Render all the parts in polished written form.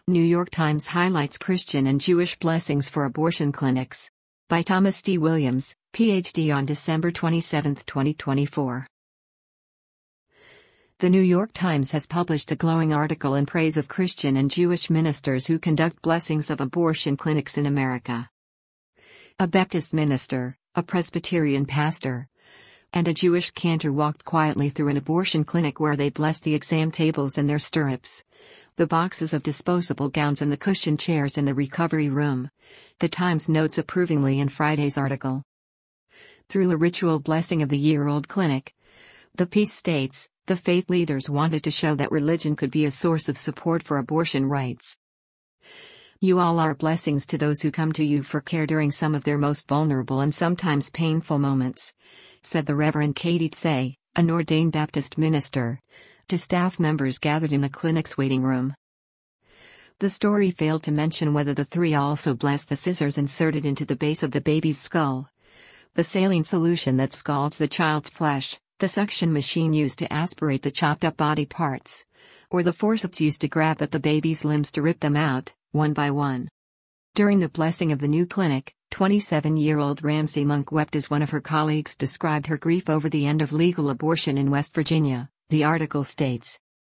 New York Times highlights Christian and Jewish blessings for abortion clinics. By Thomas D. Williams, Ph.D. on December 27, 2024. The New York Times has published a glowing article in praise of Christian and Jewish ministers who conduct blessings of abortion clinics in America. A Baptist minister, a Presbyterian pastor, and a Jewish cantor walked quietly through an abortion clinic where they blessed the exam tables and their stirrups, the boxes of disposable gowns and the cushioned chairs in the recovery room, the Times notes approvingly in Friday's article. Through a ritual blessing of the year-old clinic, the piece states, the faith leaders wanted to show that religion could be a source of support for abortion rights. You all are blessings to those who come to you for care during some of their most vulnerable and sometimes painful moments, said the Reverend Katie Tsay, an ordained Baptist minister, to staff members gathered in the clinic's waiting room. The story failed to mention whether the three also blessed the scissors inserted into the base of the baby's skull, the saline solution that scalds the child's flesh, the suction machine used to aspirate the chopped-up body parts, or the forceps used to grab at the baby's limbs to rip them out, one by one. During the blessing of the new clinic, 27-year-old Ramsey Monk wept as one of her colleagues described her grief over the end of legal abortion in West Virginia, the article states.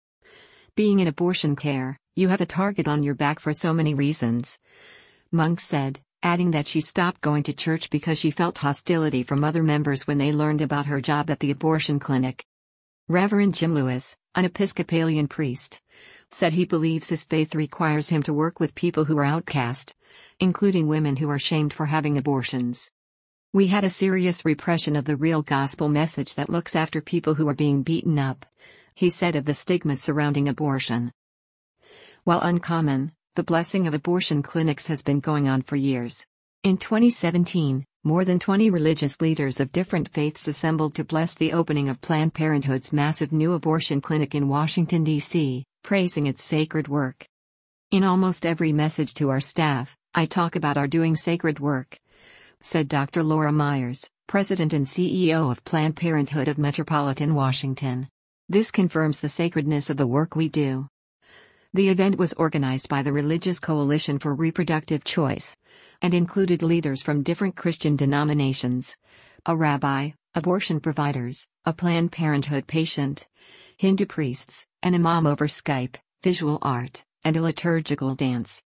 Being in abortion care, you have a target on your back for so many reasons, Monk said, adding that she stopped going to church because she felt hostility from other members when they learned about her job at the abortion clinic. Reverend Jim Lewis, an Episcopalian priest, said he believes his faith requires him to work with people who are outcast, including women who are shamed for having abortions. We had a serious repression of the real gospel message that looks after people who are being beaten up, he said of the stigma surrounding abortion. While uncommon, the blessing of abortion clinics has been going on for years. In 2017, more than 20 religious leaders of different faiths assembled to bless the opening of Planned Parenthood's massive new abortion clinic in Washington, D.C., praising its sacred work. In almost every message to our staff, I talk about our doing sacred work, said Dr. Laura Myers, President and CEO of Planned Parenthood of Metropolitan Washington. This confirms the sacredness of the work we do. The event was organized by the Religious Coalition for Reproductive Choice, and included leaders from different Christian denominations, a rabbi, abortion providers, a Planned Parenthood patient, Hindu priests, an imam over Skype, visual art, and a liturgical dance.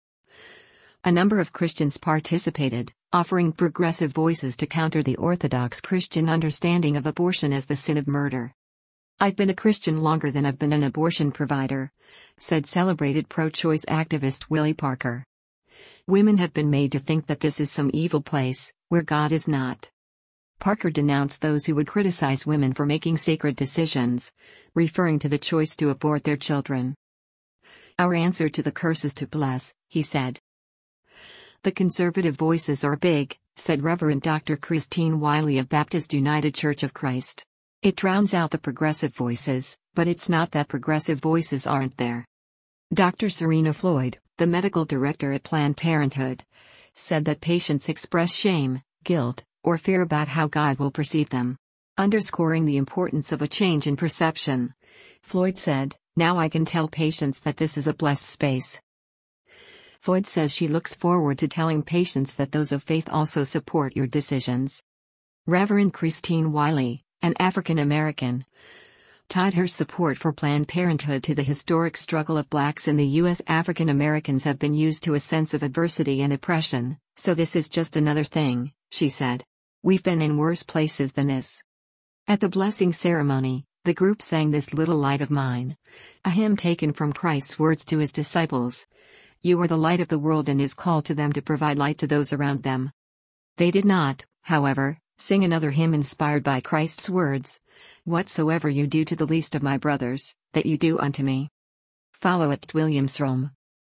A number of Christians participated, offering progressive voices to counter the Orthodox Christian understanding of abortion as the sin of murder. I've been a Christian longer than I've been an abortion provider, said celebrated pro-choice activist Willie Parker. Women have been made to think that this is some evil place, where God is not. Parker denounced those who would criticize women for making sacred decisions, referring to the choice to abort their children. Our answer to the curse is to bless, he said. The conservative voices are big, said Reverend Dr. Christine Wiley of Baptist United Church of Christ. It drowns out the progressive voices, but it's not that progressive voices aren't there. Dr. Serena Floyd, the medical director at Planned Parenthood, said that patients express shame, guilt, or fear about how God will perceive them. Underscoring the importance of a change in perception, Floyd said, "Now I can tell patients that this is a blessed space." Floyd says she looks forward to telling patients that those of faith also support your decisions. Reverend Christine Wiley, an African American, tied her support for Planned Parenthood to the historic struggle of blacks in the U.S. African Americans have been used to a sense of adversity and oppression, so this is just another thing, she said. We've been in worse places than this. At the blessing ceremony, the group sang This Little Light of Mine, a hymn taken from Christ's words to his disciples. You are the light of the world, and his call to them to provide light to those around them. They did not, however, sing another hymn inspired by Christ's words, Whatsoever you do to the least of my brothers, that you do unto me. Follow at Williams Rome.